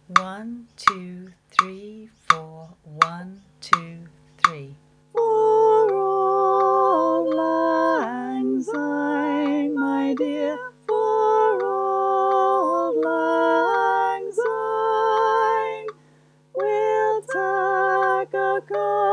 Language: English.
1, 2, 3, 4. 1, 2, 3. For auld lang syne, my dear, for auld lang syne, we'll tak a